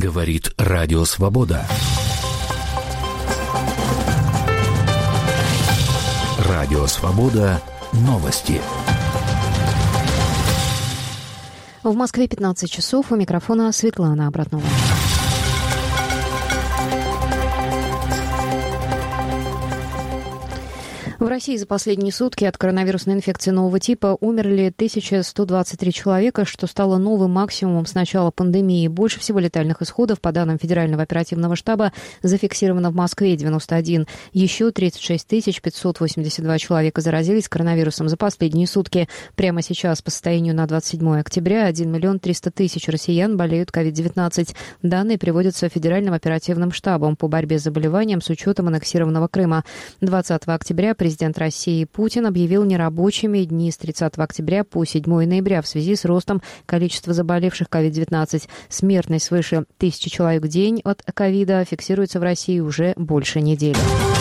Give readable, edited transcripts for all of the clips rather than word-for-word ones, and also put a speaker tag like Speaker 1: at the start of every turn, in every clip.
Speaker 1: Говорит Радио Свобода. Радио Свобода. Новости.
Speaker 2: В Москве 15 часов. У микрофона Светлана Обратнова. В России за последние сутки от коронавирусной инфекции нового типа умерли 1123 человека, что стало новым максимумом с начала пандемии. Больше всего летальных исходов, по данным Федерального оперативного штаба, зафиксировано в Москве 91. Еще 36 582 человека заразились коронавирусом за последние сутки. Прямо сейчас, по состоянию на 27 октября, 1 300 000 россиян болеют COVID-19. Данные приводятся Федеральным оперативным штабом по борьбе с заболеванием с учетом аннексированного Крыма. 20 октября президент России Путин объявил нерабочими дни с 30 октября по 7 ноября в связи с ростом количества заболевших COVID-19. Смертность свыше 1000 человек в день от ковида фиксируется в России уже больше недели.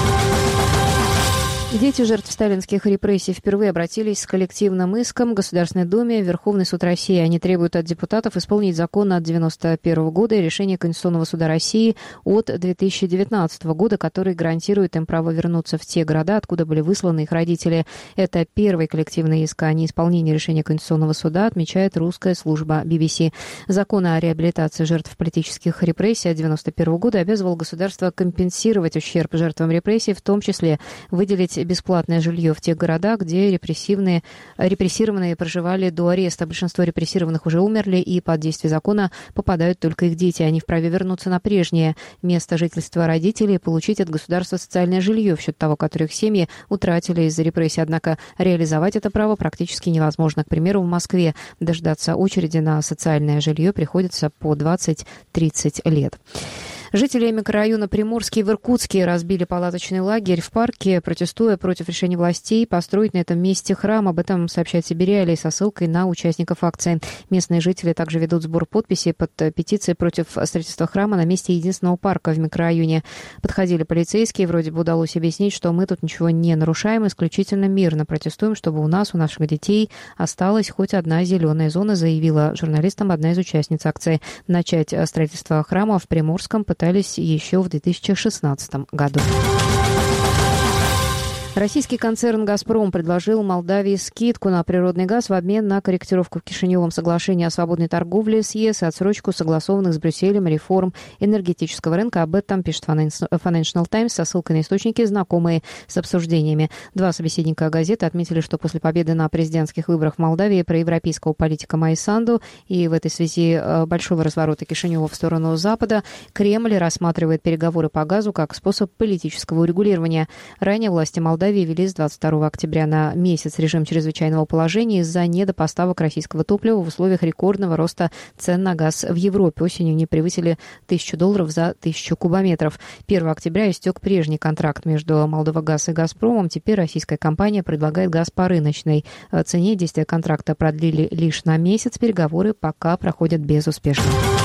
Speaker 2: Дети жертв сталинских репрессий впервые обратились с коллективным иском в Государственной Думе в Верховный суд России. Они требуют от депутатов исполнить закон от 1991 года и решение Конституционного суда России от 2019 года, который гарантирует им право вернуться в те города, откуда были высланы их родители. Это первый коллективный иск о неисполнении решения Конституционного суда, отмечает русская служба BBC. Закон о реабилитации жертв политических репрессий от 1991 года обязывал государство компенсировать ущерб жертвам репрессий, в том числе выделить бесплатное жилье в тех городах, где репрессированные проживали до ареста. Большинство репрессированных уже умерли, и под действие закона попадают только их дети. Они вправе вернуться на прежнее место жительства родителей и получить от государства социальное жилье, в счет того, которое их семьи утратили из-за репрессий. Однако реализовать это право практически невозможно. К примеру, в Москве дождаться очереди на социальное жилье приходится по 20-30 лет. Жители микрорайона Приморский в Иркутске разбили палаточный лагерь в парке, протестуя против решения властей построить на этом месте храм. Об этом сообщает Сибиряли со ссылкой на участников акции. Местные жители также ведут сбор подписей под петицией против строительства храма на месте единственного парка в микрорайоне. Подходили полицейские, вроде бы удалось объяснить, что мы тут ничего не нарушаем, исключительно мирно протестуем, чтобы у наших детей осталась хоть одна зеленая зона, заявила журналистам одна из участниц акции. Начать строительство храма в Приморском пытались еще в 2016 году. Российский концерн «Газпром» предложил Молдавии скидку на природный газ в обмен на корректировку в Кишиневом соглашении о свободной торговле с ЕС и отсрочку согласованных с Брюсселем реформ энергетического рынка. Об этом пишет Financial Times со ссылкой на источники, знакомые с обсуждениями. Два собеседника газеты отметили, что после победы на президентских выборах в Молдавии проевропейского политика Майи Санду и в этой связи большого разворота Кишинева в сторону Запада, Кремль рассматривает переговоры по газу как способ политического урегулирования. Ранее власти Молдавии ввели с 22 октября на месяц режим чрезвычайного положения из-за недопоставок российского топлива в условиях рекордного роста цен на газ в Европе. Осенью они превысили $1000 за 1000 кубометров. 1 октября истек прежний контракт между Молдовагаз и «Газпромом». Теперь российская компания предлагает газ по рыночной цене. Действие контракта продлили лишь на месяц. Переговоры пока проходят безуспешно.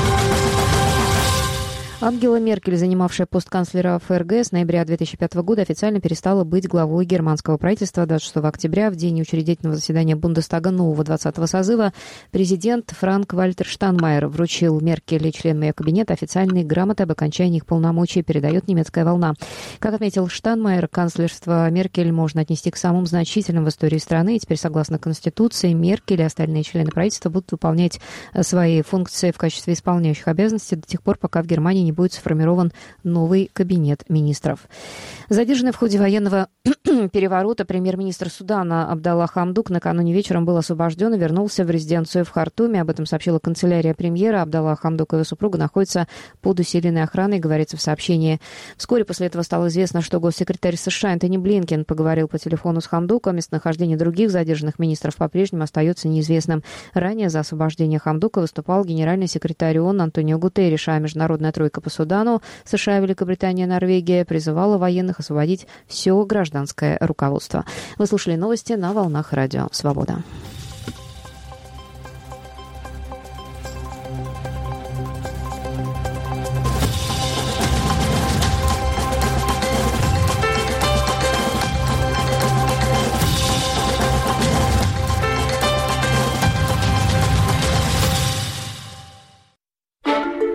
Speaker 2: Ангела Меркель, занимавшая пост канцлера ФРГ с ноября 2005 года, официально перестала быть главой германского правительства. 26 октября, в день учредительного заседания Бундестага нового 20-го созыва, президент Франк-Вальтер Штайнмайер вручил Меркель и членам ее кабинета официальные грамоты об окончании их полномочий, передает «Немецкая волна». Как отметил Штайнмайер, канцлерство Меркель можно отнести к самым значительным в истории страны. И теперь, согласно Конституции, Меркель и остальные члены правительства будут выполнять свои функции в качестве исполняющих обязанности до тех пор, пока в Германии не будет сформирован новый кабинет министров. Задержанный в ходе военного переворота премьер-министр Судана Абдалла Хамдук накануне вечером был освобожден и вернулся в резиденцию в Хартуме. Об этом сообщила канцелярия премьера. Абдалла Хамдук и его супруга находятся под усиленной охраной, говорится в сообщении. Вскоре после этого стало известно, что госсекретарь США Энтони Блинкен поговорил по телефону с Хамдуком. Местонахождение других задержанных министров по-прежнему остается неизвестным. Ранее за освобождение Хамдука выступал генеральный секретарь ООН Антонио Гутерриш, а международная тройка по Судану, США, Великобритания, Норвегия, призывала военных освободить все гражданское руководство. Вы слушали новости на волнах Радио Свобода.